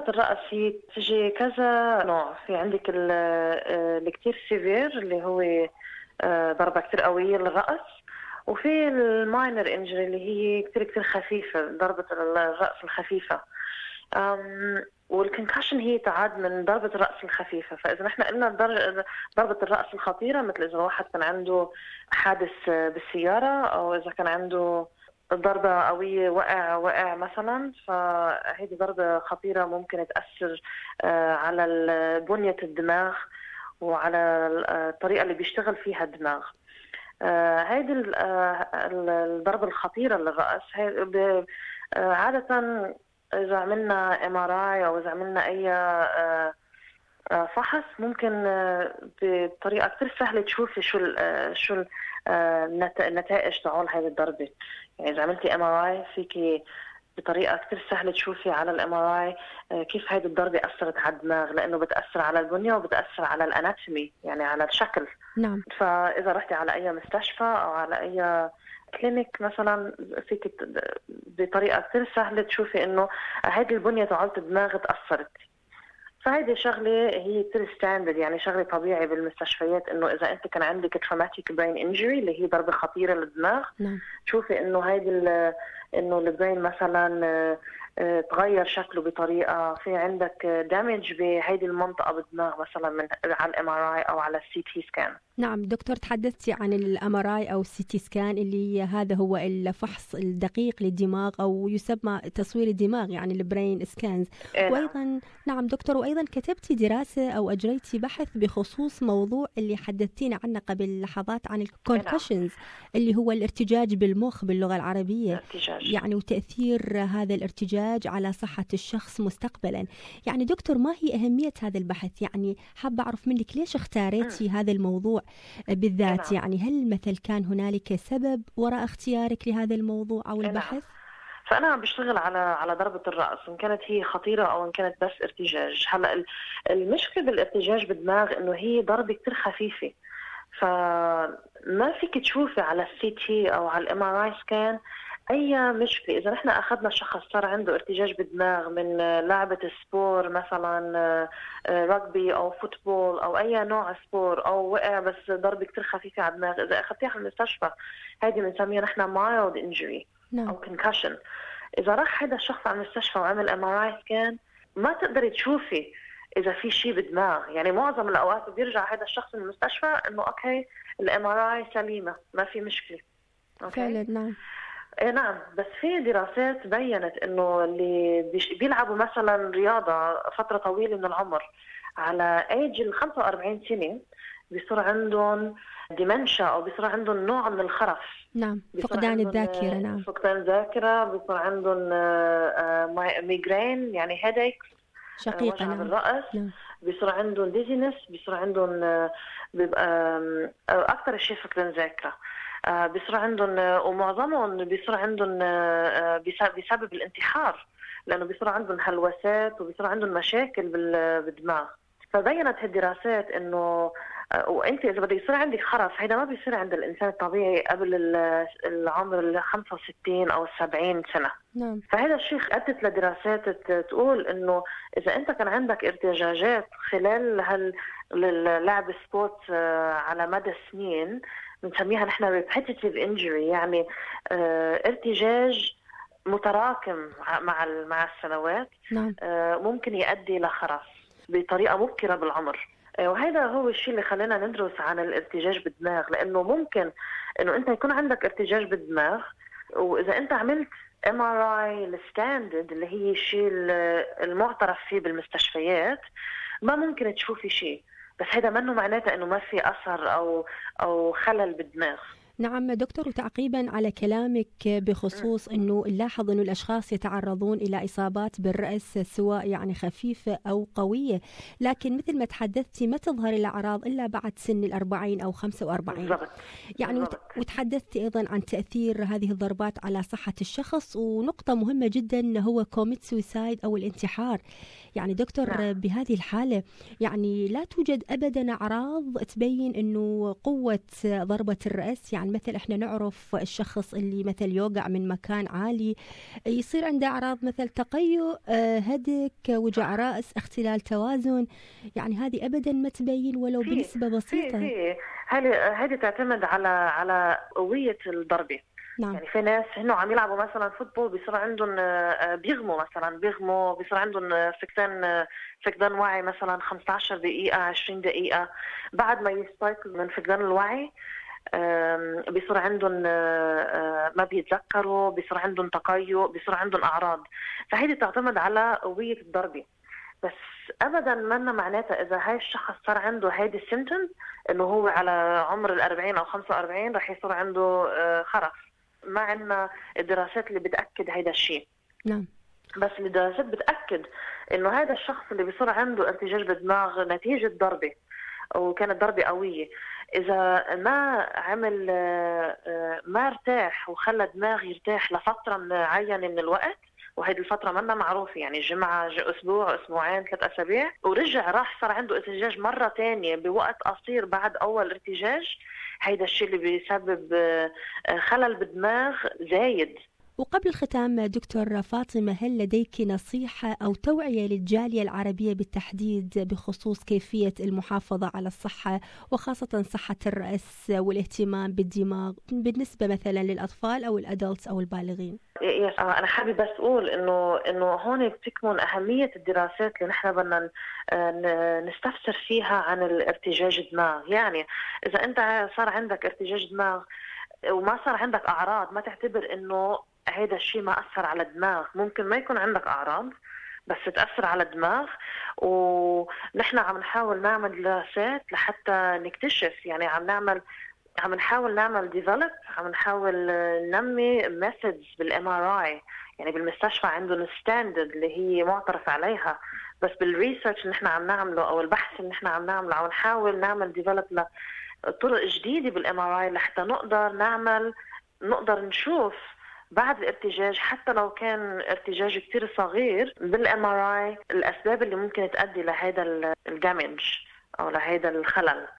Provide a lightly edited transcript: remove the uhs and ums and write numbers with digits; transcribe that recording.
ضربة الرأس هي تجي كذا نوع. في عندك الكتير سيفير اللي هو ضربة كتير قوية للرأس، وفي الماينر انجري اللي هي كتير خفيفة، ضربة الرأس الخفيفة. والكونكشن هي تعاد من ضربة الرأس الخفيفة. فإذا نحن قلنا ضربة الرأس الخطيرة، مثل إذا واحد كان عنده حادث بالسيارة، أو إذا كان عنده ضربة قوية وقع مثلا، فهذه ضربة خطيرة ممكن تأثر على بنية الدماغ وعلى الطريقة اللي بيشتغل فيها الدماغ. هذه الضربة الخطيرة للرأس عادة إذا عملنا MRI أو إذا عملنا أي فحص، ممكن بطريقة كتير سهلة تشوفي شو النتائج تاعول هذه الضربة. يعني إذا عملتي MRI فيكي بطريقة كتير سهلة تشوفي على الMRI كيف هذه الضربة أثرت على الدماغ، لأنه بتأثر على البنية وبتأثر على الأناتومي، يعني على الشكل. نعم. فإذا رحتي على أي مستشفى أو على أي كلينيك مثلا، فيك بطريقة كتير سهلة تشوفي إنه هذه البنية تاعت الدماغ تأثرت. فهيدي شغلة هي كتير ستاندرد، يعني شغلة طبيعي بالمستشفيات، إنه إذا أنت كان عندك traumatic brain injury اللي هي ضربة خطيرة للدماغ، تشوفي إنه إنه البرين مثلا تغير شكله بطريقة، في عندك دامج بهيدي المنطقة بالدماغ مثلا من على الMRI أو على الCT سكان. نعم دكتور، تحدثتي عن الMRI أو الCT سكان اللي هذا هو الفحص الدقيق للدماغ أو يسمى تصوير الدماغ، يعني البرين سكانز. وأيضا نعم دكتور، وأيضا كتبتي دراسة أو أجريتي بحث بخصوص موضوع اللي حدثتينا عنه قبل لحظات عن الكونكشنز اللي هو الارتجاج بالمخ باللغة العربية. يعني وتأثير هذا الارتجاج على صحة الشخص مستقبلا. يعني دكتور، ما هي أهمية هذا البحث؟ يعني حابة أعرف منك ليش اختاريتي هذا الموضوع بالذات؟ يعني هل مثل كان هنالك سبب وراء اختيارك لهذا الموضوع أو البحث؟ فأنا بشتغل على ضربة الرأس، إن كانت هي خطيرة أو إن كانت بس ارتجاج. هلا المشكلة بالارتجاج بالدماغ إنه هي ضربة كتير خفيفة، فما فيك تشوفي على الCT أو على الMRI سكان أي مشكلة. إذا نحن أخذنا شخص صار عنده ارتجاج بالدماغ من لعبة سبور مثلا رugby أو فوتبول أو أي نوع سبور، أو وقع بس ضربة كتير خفيفة على الدماغ، إذا أخذتيها على المستشفى هذه بنسميها نحن mild injury أو concussion. إذا راح هذا الشخص على المستشفى وعمل MRI سكان، ما تقدري تشوفي إذا في شيء بالدماغ. يعني معظم الأوقات بيرجع هذا الشخص من المستشفى إنه أوكي الMRI سليمة، ما في مشكلة. فعلا. نعم. نعم، بس في دراسات بيّنت إنه اللي بيلعبوا مثلا رياضة فترة طويلة من العمر على ايج 45 سنة بيصير عندهم ديمنشا أو بيصير عندهم نوع من الخرف. نعم، فقدان الذاكرة. نعم، فقدان الذاكرة، بيصير عندهم ميغرين يعني هيديكس، شقيقة. وجع بالرأس. بيصير عندهم ديزينس، بيصير عندهم بيبقى أكثر شيء فقدان الذاكرة. بيصير عندهم، ومعظمهم بيصير عندهم بسبب الانتحار، لأنه بيصير عندهم هلوسات وبيصير عندهم مشاكل بالدماغ. فبينت هالدراسات إنه وأنت إذا بده يصير عندك خرف، هذا ما بيصير عند الإنسان الطبيعي قبل العمر 65 أو 70 سنة. نعم. فهذا الشيء أدت لدراسات تقول إنه إذا أنت كان عندك ارتجاجات خلال اللعب سبورت على مدى سنين، بنسميها نحن repetitive injury، يعني ارتجاج متراكم مع السنوات. نعم. ممكن يؤدي لخرف بطريقة مبكرة بالعمر. وهذا هو الشيء اللي خلينا ندرس عن الارتجاج بالدماغ، لأنه ممكن إنه أنت يكون عندك ارتجاج بالدماغ، وإذا أنت عملت MRI الستاندرد اللي هي الشيء المعترف فيه بالمستشفيات، ما ممكن تشوفي شيء، بس هذا منه معناته إنه ما في أثر أو خلل بالدماغ. نعم دكتور، وتعقيبا على كلامك بخصوص أنه نلاحظ أنه الأشخاص يتعرضون إلى إصابات بالرأس سواء يعني خفيفة أو قوية، لكن مثل ما تحدثتي ما تظهر الأعراض إلا بعد سن 40 أو 45. بالضبط. يعني وتحدثتي أيضا عن تأثير هذه الضربات على صحة الشخص، ونقطة مهمة جدا هو كوميت سويسايد أو الانتحار. يعني دكتور، بهذه الحالة يعني لا توجد أبدا أعراض تبين أنه قوة ضربة الرأس يعني يعني مثل احنا نعرف الشخص اللي مثل يوقع من مكان عالي يصير عنده اعراض مثل تقيؤ، هدك، وجع راس، اختلال توازن، يعني هذه ابدا ما تبين ولو بنسبة بسيطة. هذه تعتمد على قوية الضربة. نعم. يعني في ناس هنو عم يلعبوا مثلا فوتبول بيصير عندهم بيغموا بيصير عندهم فقدان وعي مثلا 15 دقيقة 20 دقيقة. بعد ما يستيقظوا من فقدان الوعي بيصير عندهم ما بيتذكروا، بيصير عندهم تقيؤ، بيصير عندهم أعراض. فهذه تعتمد على قوية الضربة. بس ابدا ما معناتها اذا هاي الشخص صار عنده هيدي السيمتومز انه هو على عمر 40 او 45 رح يصير عنده خرف. ما عندنا الدراسات اللي بتاكد هيدا الشيء. نعم. بس الدراسات بتاكد انه هذا الشخص اللي بيصير عنده ارتجاج بالدماغ نتيجه ضربه وكانت ضربه قويه، اذا ما عمل ما ارتاح وخلى دماغه يرتاح لفتره معينه من الوقت، وهيدي الفترة منا معروفة، يعني جمعة أسبوع أسبوعين 3 أسابيع، ورجع راح صار عنده ارتجاج مرة تانية بوقت قصير بعد أول ارتجاج، هيدا الشيء اللي بيسبب خلل بالدماغ زايد. وقبل الختام دكتور فاطمة، هل لديك نصيحة أو توعية للجالية العربية بالتحديد بخصوص كيفية المحافظة على الصحة وخاصة صحة الرأس والاهتمام بالدماغ بالنسبة مثلا للأطفال أو الأدلتس أو البالغين؟ أنا حابة بس أقول إنه هون بتكمن أهمية الدراسات اللي نحن بدنا نستفسر فيها عن الارتجاج الدماغ. يعني إذا أنت صار عندك ارتجاج دماغ وما صار عندك أعراض، ما تعتبر إنه هذا الشيء ما أثر على الدماغ. ممكن ما يكون عندك أعراض بس تأثر على الدماغ، ونحن عم نحاول نعمل دراسات لحتى نكتشف. يعني عم نحاول نعمل ديفلوب، عم نحاول ننمي ميثودز بالMRI. يعني بالمستشفى عندهم ستاندرد اللي هي معترف عليها، بس بالريسيرش اللي نحن عم نعمله أو البحث اللي نحن عم نعمله عم نحاول نعمل ديفلوب طرق جديدة بالMRI لحتى نقدر نشوف بعد الارتجاج، حتى لو كان ارتجاج كتير صغير بالMRI، الأسباب اللي ممكن تؤدي لهذا الدامج أو لهذا الخلل.